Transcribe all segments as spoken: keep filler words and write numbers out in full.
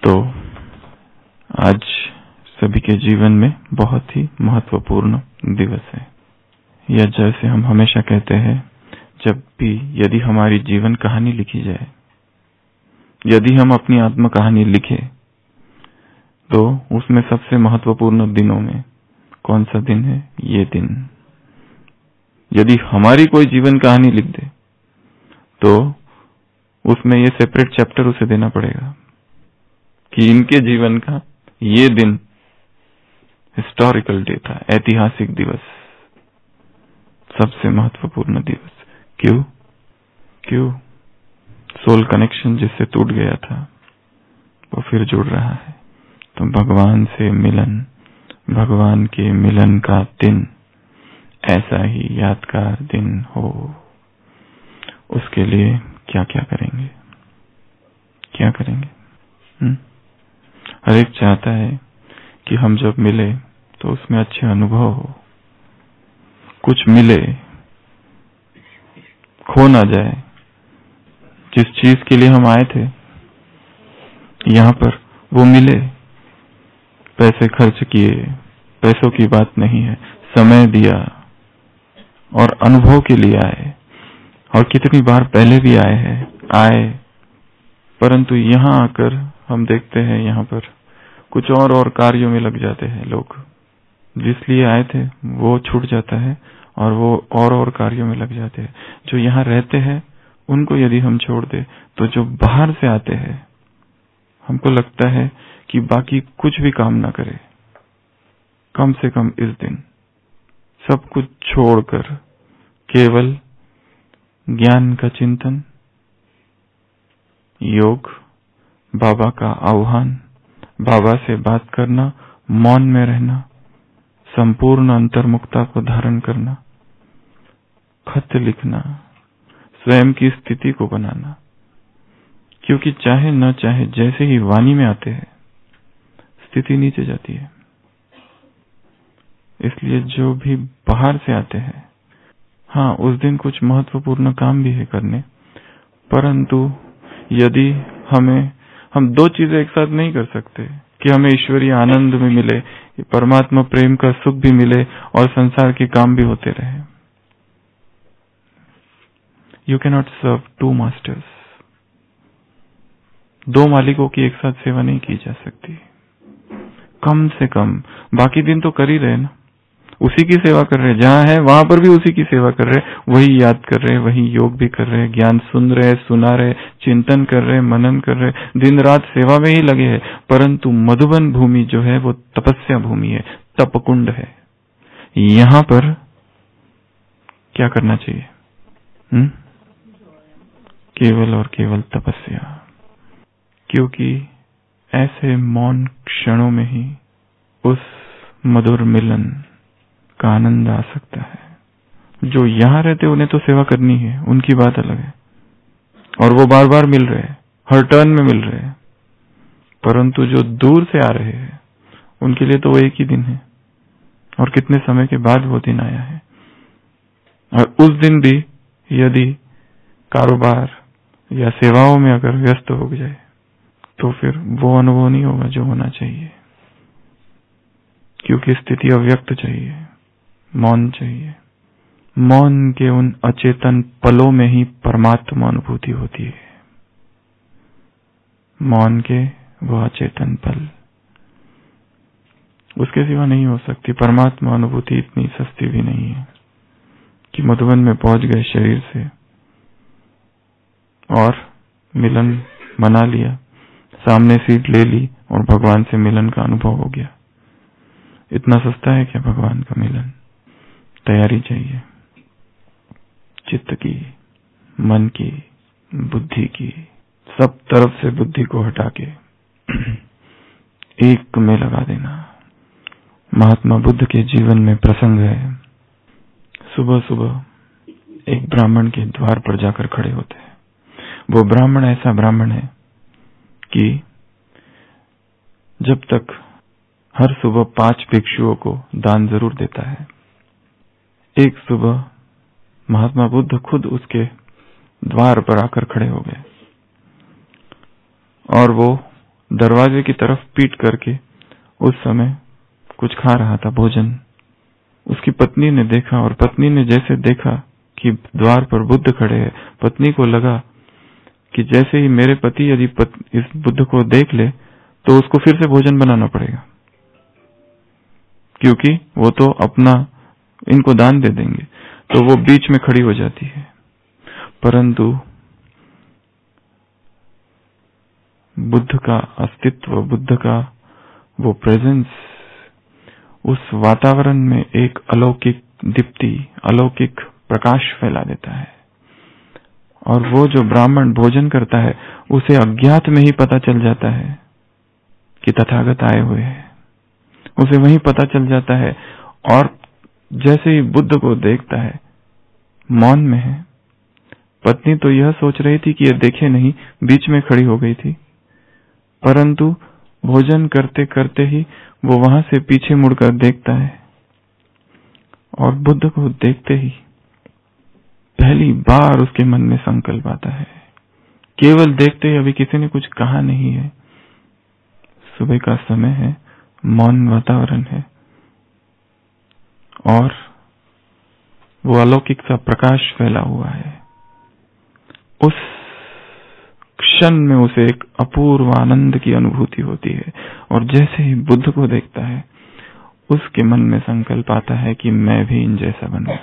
तो आज सभी के जीवन में बहुत ही महत्वपूर्ण दिवस है। या जैसे हम हमेशा कहते हैं, जब भी यदि हमारी जीवन कहानी लिखी जाए, यदि हम अपनी आत्म कहानी लिखें, तो उसमें सबसे महत्वपूर्ण दिनों में कौन सा दिन है? ये दिन। यदि हमारी कोई जीवन कहानी लिख दे तो उसमें ये सेपरेट चैप्टर उसे देना पड़ेगा कि इनके जीवन का ये दिन हिस्टोरिकल डे था, ऐतिहासिक दिवस, सबसे महत्वपूर्ण दिवस। क्यों? क्यों? सोल कनेक्शन जिससे टूट गया था वो फिर जुड़ रहा है। तो भगवान से मिलन, भगवान के मिलन का दिन ऐसा ही यादगार दिन हो, उसके लिए क्या क्या करेंगे? क्या करेंगे? हुँ? हर एक चाहता है कि हम जब मिले तो उसमें अच्छे अनुभव हो, कुछ मिले, खो ना जाए। जिस चीज के लिए हम आए थे यहाँ पर वो मिले। पैसे खर्च किए, पैसों की बात नहीं है, समय दिया और अनुभव के लिए आए। और कितनी बार पहले भी आए हैं, आए, परंतु यहाँ आकर हम देखते हैं यहाँ पर कुछ और और कार्यों में लग जाते हैं लोग। जिसलिए आए थे वो छूट जाता है और वो और और कार्यों में लग जाते हैं। जो यहाँ रहते हैं उनको यदि हम छोड़ दे तो जो बाहर से आते हैं, हमको लगता है कि बाकी कुछ भी काम ना करे, कम से कम इस दिन सब कुछ छोड़कर केवल ज्ञान का चिंतन, योग, बाबा का आह्वान, बाबा से बात करना, मौन में रहना, संपूर्ण अंतर्मुखता को धारण करना, खत लिखना, स्वयं की स्थिति को बनाना। क्योंकि चाहे न चाहे जैसे ही वाणी में आते हैं स्थिति नीचे जाती है। इसलिए जो भी बाहर से आते हैं, हाँ उस दिन कुछ महत्वपूर्ण काम भी है करने, परंतु यदि हमें हम दो चीजें एक साथ नहीं कर सकते कि हमें ईश्वरीय आनंद में मिले, परमात्मा प्रेम का सुख भी मिले और संसार के काम भी होते रहे। You can not serve two masters. दो मालिकों की एक साथ सेवा नहीं की जा सकती। कम से कम बाकी दिन तो कर ही रहे ना, उसी की सेवा कर रहे, जहां है वहां पर भी उसी की सेवा कर रहे, वही याद कर रहे, वही योग भी कर रहे, ज्ञान सुन रहे, सुना रहे, चिंतन कर रहे, मनन कर रहे, दिन रात सेवा में ही लगे हैं। परंतु मधुबन भूमि जो है वो तपस्या भूमि है, तपकुंड है। यहां पर क्या करना चाहिए? हुँ? केवल और केवल तपस्या। क्योंकि ऐसे मौन क्षणों में ही उस मधुर मिलन का आनंद आ सकता है। जो यहां रहते उन्हें तो सेवा करनी है, उनकी बात अलग है, और वो बार बार मिल रहे हैं, हर टर्न में मिल रहे हैं। परंतु जो दूर से आ रहे हैं उनके लिए तो वो एक ही दिन है, और कितने समय के बाद वो दिन आया है। और उस दिन भी यदि कारोबार या सेवाओं में अगर व्यस्त हो जाए तो फिर वो अनुभव नहीं होगा जो होना चाहिए। क्योंकि स्थिति अव्यक्त चाहिए, मौन चाहिए। मौन के उन अचेतन पलों में ही परमात्मा अनुभूति होती है। मौन के वो अचेतन पल, उसके सिवा नहीं हो सकती। परमात्मा अनुभूति इतनी सस्ती भी नहीं है कि मधुबन में पहुंच गए शरीर से और मिलन मना लिया, सामने सीट ले ली और भगवान से मिलन का अनुभव हो गया। इतना सस्ता है क्या भगवान का मिलन? तैयारी चाहिए, चित्त की, मन की, बुद्धि की, सब तरफ से बुद्धि को हटा के एक में लगा देना। महात्मा बुद्ध के जीवन में प्रसंग है, सुबह सुबह एक ब्राह्मण के द्वार पर जाकर खड़े होते हैं। वो ब्राह्मण ऐसा ब्राह्मण है कि जब तक हर सुबह पांच भिक्षुओं को दान जरूर देता है। एक सुबह महात्मा बुद्ध खुद उसके द्वार पर आकर खड़े हो गए और वो दरवाजे की तरफ पीट करके उस समय कुछ खा रहा था भोजन। उसकी पत्नी ने देखा और पत्नी ने जैसे देखा कि द्वार पर बुद्ध खड़े हैं, पत्नी को लगा कि जैसे ही मेरे पति यदि इस बुद्ध को देख ले तो उसको फिर से भोजन बनाना पड़ेगा, क्योंकि वो तो अपना इनको दान दे देंगे। तो वो बीच में खड़ी हो जाती है। परंतु बुद्ध का अस्तित्व, बुद्ध का वो प्रेजेंस उस वातावरण में एक अलौकिक दीप्ति, अलौकिक प्रकाश फैला देता है। और वो जो ब्राह्मण भोजन करता है उसे अज्ञात में ही पता चल जाता है कि तथागत आए हुए हैं, उसे वहीं पता चल जाता है। और जैसे ही बुद्ध को देखता है, मौन में है। पत्नी तो यह सोच रही थी कि ये देखे नहीं, बीच में खड़ी हो गई थी, परंतु भोजन करते करते ही वो वहां से पीछे मुड़कर देखता है और बुद्ध को देखते ही पहली बार उसके मन में संकल्प आता है। केवल देखते ही, अभी किसी ने कुछ कहा नहीं है, सुबह का समय है, मौन वातावरण है और वो अलौकिक सा प्रकाश फैला हुआ है। उस क्षण में उसे एक अपूर्व आनंद की अनुभूति होती है और जैसे ही बुद्ध को देखता है उसके मन में संकल्प आता है कि मैं भी इन जैसा बनूं,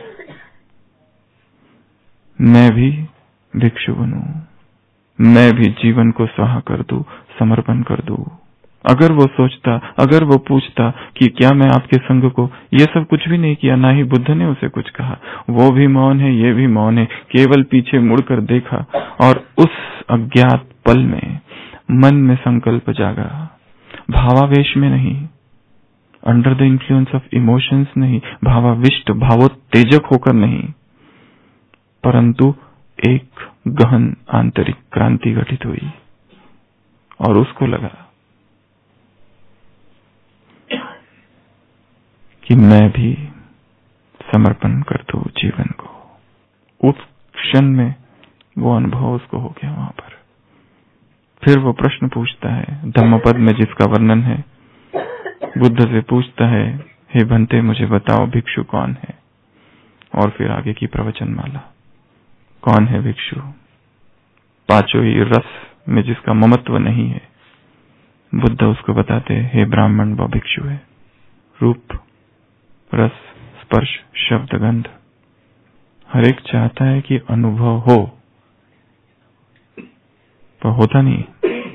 मैं भी भिक्षु बनूं, मैं भी जीवन को स्वाहा कर दूं, समर्पण कर दूं। अगर वो सोचता, अगर वो पूछता कि क्या मैं आपके संग को, ये सब कुछ भी नहीं किया, ना ही बुद्ध ने उसे कुछ कहा, वो भी मौन है, ये भी मौन है, केवल पीछे मुड़कर देखा और उस अज्ञात पल में मन में संकल्प जागा, भावावेश में नहीं, under the influence of emotions नहीं, भावाविष्ट भावोत्तेजक होकर नहीं, परंतु एक गहन आंतरिक क्रांति घटित हुई और उसको लगा कि मैं भी समर्पण कर दूं जीवन को। उस क्षण में वो अनुभव उसको हो गया वहां पर। फिर वो प्रश्न पूछता है, धम्मपद में जिसका वर्णन है, बुद्ध से पूछता है, हे भंते मुझे बताओ भिक्षु कौन है। और फिर आगे की प्रवचनमाला, कौन है भिक्षु? पांचों ही रस में जिसका ममत्व नहीं है, बुद्ध उसको बताते, हे ब्राह्मण वो भिक्षु है। रूप, रस, स्पर्श, शब्द, गंध, हर एक चाहता है कि अनुभव हो, पर होता नहीं।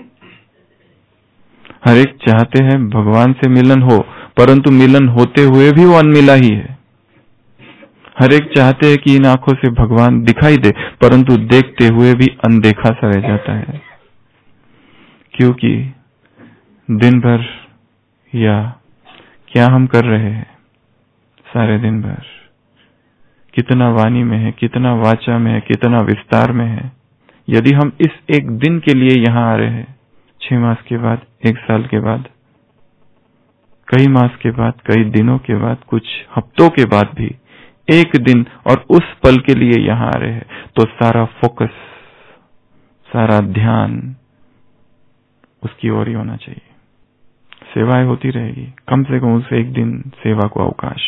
हर एक चाहते हैं भगवान से मिलन हो, परंतु मिलन होते हुए भी वो अनमिला ही है। हर एक चाहते हैं कि इन आंखों से भगवान दिखाई दे, परंतु देखते हुए भी अनदेखा सा रह जाता है, क्योंकि दिन भर या क्या हम कर रहे हैं सारे दिन भर, कितना वाणी में है, कितना वाचा में है, कितना विस्तार में है। यदि हम इस एक दिन के लिए यहां आ रहे हैं, छह मास के बाद, एक साल के बाद, कई मास के बाद, कई दिनों के बाद, कुछ हफ्तों के बाद भी एक दिन और उस पल के लिए यहां आ रहे हैं, तो सारा फोकस, सारा ध्यान उसकी ओर ही होना चाहिए। सेवाएं होती रहेगी, कम से कम उस एक दिन सेवा को अवकाश।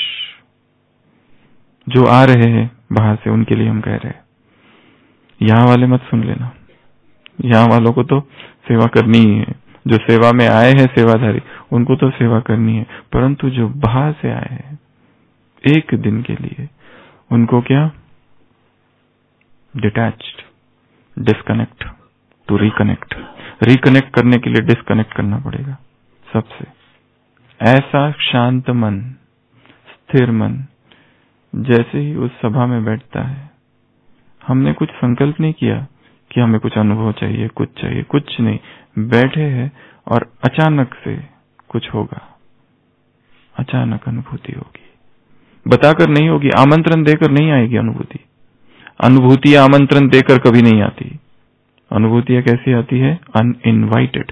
जो आ रहे हैं बाहर से, उनके लिए हम कह रहे हैं, यहां वाले मत सुन लेना, यहां वालों को तो सेवा करनी ही है। जो सेवा में आए हैं सेवाधारी, उनको तो सेवा करनी है, परंतु जो बाहर से आए हैं एक दिन के लिए, उनको क्या, detached, disconnect to reconnect. Reconnect करने के लिए डिस्कनेक्ट करना पड़ेगा सबसे। ऐसा शांत मन, स्थिर मन जैसे ही उस सभा में बैठता है, हमने कुछ संकल्प नहीं किया कि हमें कुछ अनुभव चाहिए, कुछ चाहिए, कुछ नहीं, बैठे हैं और अचानक से कुछ होगा, अचानक अनुभूति होगी। बताकर नहीं होगी, आमंत्रण देकर नहीं आएगी अनुभूति। अनुभूति आमंत्रण देकर कभी नहीं आती। अनुभूतियां कैसी आती है? अनइनवाइटेड।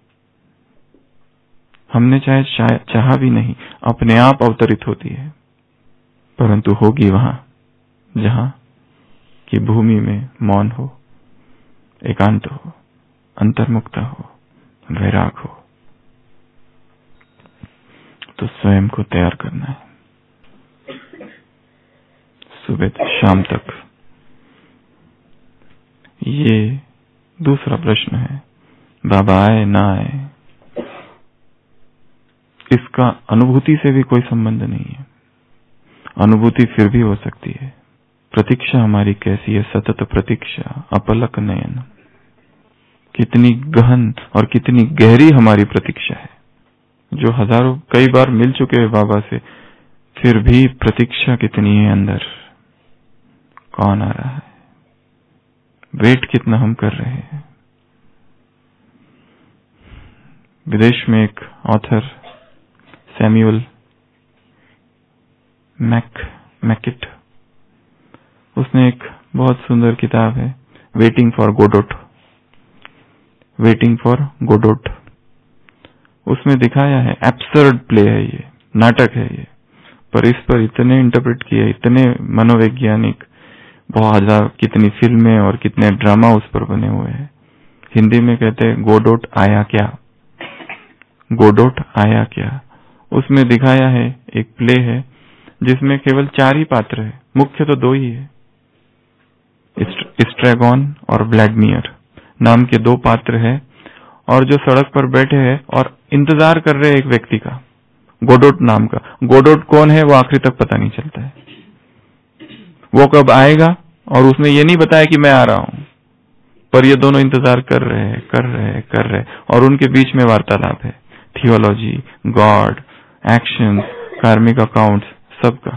हमने चाहे चाहा भी नहीं, अपने आप अवतरित होती है, परंतु होगी वहां जहां की भूमि में मौन हो, एकांत हो, अंतर्मुक्ता हो, वैराग हो, तो स्वयं को तैयार करना है सुबह से शाम तक। ये दूसरा प्रश्न है, बाबा आए ना आए, इसका अनुभूति से भी कोई संबंध नहीं है। अनुभूति फिर भी हो सकती है। प्रतीक्षा हमारी कैसी है? सतत प्रतीक्षा, अपलक नयन। कितनी गहन और कितनी गहरी हमारी प्रतीक्षा है, जो हजारों कई बार मिल चुके हैं बाबा से, फिर भी प्रतीक्षा कितनी है अंदर। कौन आ रहा है? वेट कितना हम कर रहे हैं। विदेश में एक ऑथर सैमुअल मैक मैकिट, उसने एक बहुत सुंदर किताब है, waiting for Godot, waiting for Godot. उसमें दिखाया है, एब्सर्ड प्ले है ये, नाटक है ये, पर इस पर इतने इंटरप्रेट किए, इतने मनोवैज्ञानिक, बहुत हजार कितनी फिल्में और कितने ड्रामा उस पर बने हुए हैं। हिंदी में कहते हैं गोडोट आया क्या, गोडोट आया क्या। उसमें दिखाया है, एक प्ले है जिसमें केवल चार ही पात्र है, मुख्य तो दो ही है, स्ट्रैगॉन और व्लादिमीर नाम के दो पात्र है, और जो सड़क पर बैठे हैं और इंतजार कर रहे हैं एक व्यक्ति का, गोडोट नाम का। गोडोट कौन है वो आखिरी तक पता नहीं चलता है, वो कब आएगा, और उसने ये नहीं बताया कि मैं आ रहा हूं, पर ये दोनों इंतजार कर रहे हैं कर रहे हैं कर रहे हैं, और उनके बीच में वार्तालाप है, theology, God, action, karmic accounts, सबका।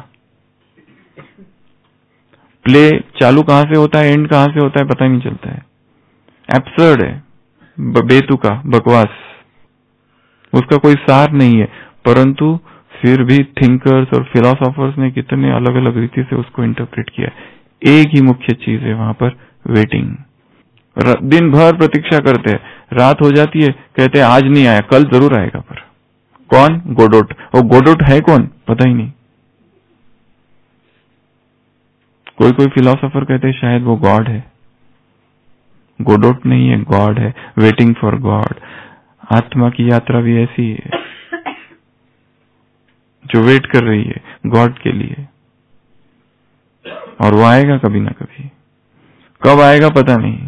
प्ले चालू कहां से होता है, एंड कहां से होता है, पता ही नहीं चलता है। एब्सर्ड है, बेतुका, बकवास, उसका कोई सार नहीं है, परंतु फिर भी थिंकर्स और फिलोसोफर्स ने कितने अलग अलग रीति से उसको इंटरप्रेट किया। एक ही मुख्य चीज है वहां पर, वेटिंग। दिन भर प्रतीक्षा करते हैं, रात हो जाती है, कहते हैं आज नहीं आया, कल जरूर आएगा। पर कौन? गोडोट। वो गोडोट है कौन, पता ही नहीं। कोई कोई फिलोसोफर कहते हैं शायद वो गॉड है। गोडोट नहीं है, गॉड है, वेटिंग फॉर गॉड। आत्मा की यात्रा भी ऐसी है, जो वेट कर रही है गॉड के लिए, और वो आएगा कभी ना कभी। कब आएगा पता नहीं,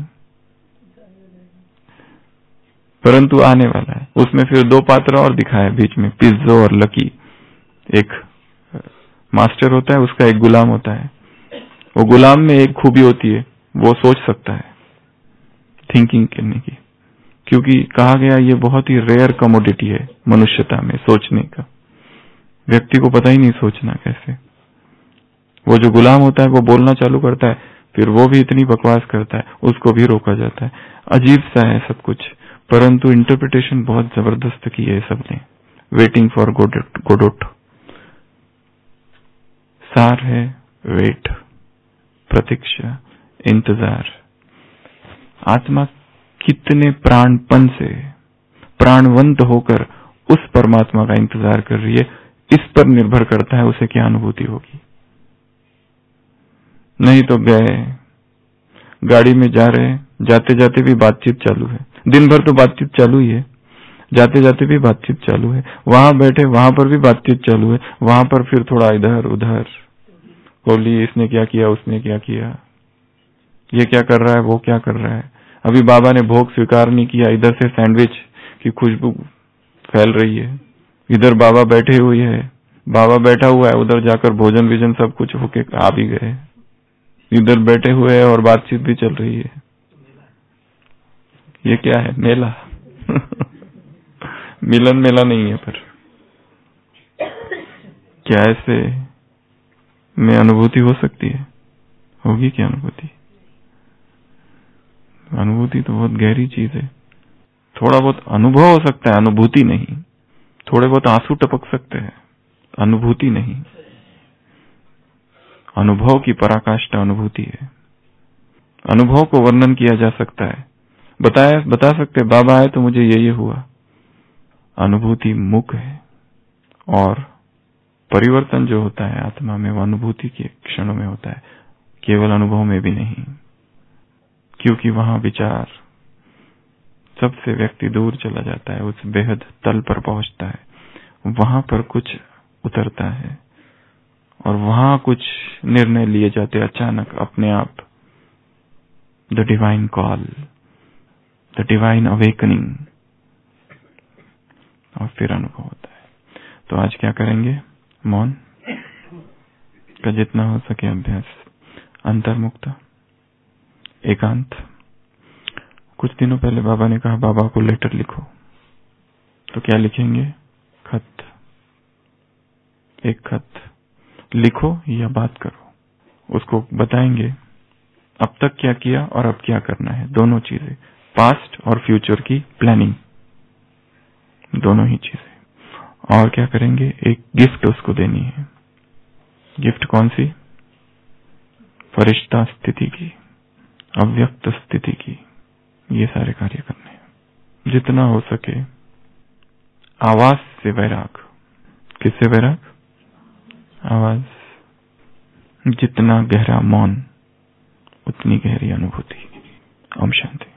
परंतु आने वाला है। उसमें फिर दो पात्र और दिखाए बीच में, पिज्जो और लकी। एक मास्टर होता है, उसका एक गुलाम होता है। वो गुलाम में एक खूबी होती है, वो सोच सकता है, थिंकिंग करने की, क्योंकि कहा गया ये बहुत ही रेयर कमोडिटी है मनुष्यता में, सोचने का। व्यक्ति को पता ही नहीं सोचना कैसे। वो जो गुलाम होता है वो बोलना चालू करता है, फिर वो भी इतनी बकवास करता है, उसको भी रोका जाता है। अजीब सा है सब कुछ, परंतु इंटरप्रिटेशन बहुत जबरदस्त की है सबने। वेटिंग फॉर गोडोट, गोडोट सार है, वेट, प्रतीक्षा, इंतजार। आत्मा कितने प्राणपन से, प्राणवंत होकर उस परमात्मा का इंतजार कर रही है, इस पर निर्भर करता है उसे क्या अनुभूति होगी। नहीं तो गए, गाड़ी में जा रहे, जाते जाते भी बातचीत चालू है, दिन भर तो बातचीत चालू ही है, जाते जाते भी बातचीत चालू है, वहां बैठे वहां पर भी बातचीत चालू है, वहां पर फिर थोड़ा इधर उधर, बोली इसने क्या किया, उसने क्या किया, ये क्या कर रहा है, वो क्या कर रहा है। अभी बाबा ने भोग स्वीकार नहीं किया, इधर से सैंडविच की खुशबू फैल रही है, इधर बाबा बैठे हुए है, बाबा बैठा हुआ है, उधर जाकर भोजन विजन सब कुछ होके आ भी गए, इधर बैठे हुए हैं और बातचीत भी चल रही है। ये क्या है, मेला मिलन मेला नहीं है। पर क्या ऐसे में अनुभूति हो सकती है? होगी क्या अनुभूति? अनुभूति तो बहुत गहरी चीज है। थोड़ा बहुत अनुभव हो सकता है, अनुभूति नहीं। थोड़े बहुत आंसू टपक सकते हैं, अनुभूति नहीं। अनुभव की पराकाष्ठा अनुभूति है। अनुभव को वर्णन किया जा सकता है, बताया बता सकते बाबा आए तो मुझे ये ये हुआ। अनुभूति मुख है, और परिवर्तन जो होता है आत्मा में वो अनुभूति के क्षणों में होता है, केवल अनुभव में भी नहीं, क्योंकि वहां विचार, सबसे व्यक्ति दूर चला जाता है, उस बेहद तल पर पहुंचता है, वहां पर कुछ उतरता है और वहां कुछ निर्णय लिए जाते अचानक अपने आप। The divine call, the divine awakening, और फिर अनुभव होता है। तो आज क्या करेंगे? मौन का जितना हो सके अभ्यास, अंतर्मुक्ता, एकांत। कुछ दिनों पहले बाबा ने कहा बाबा को लेटर लिखो, तो क्या लिखेंगे? खत। एक खत लिखो या बात करो, उसको बताएंगे अब तक क्या किया और अब क्या करना है, दोनों चीजें, पास्ट और फ्यूचर की प्लानिंग, दोनों ही चीजें। और क्या करेंगे? एक गिफ्ट उसको देनी है। गिफ्ट कौन सी? फरिश्ता स्थिति की, अव्यक्त स्थिति की। ये सारे कार्य करने हैं। जितना हो सके आवाज से वैराग। किससे वैराग? आवाज। जितना गहरा मौन उतनी गहरी अनुभूति। ओम शांति।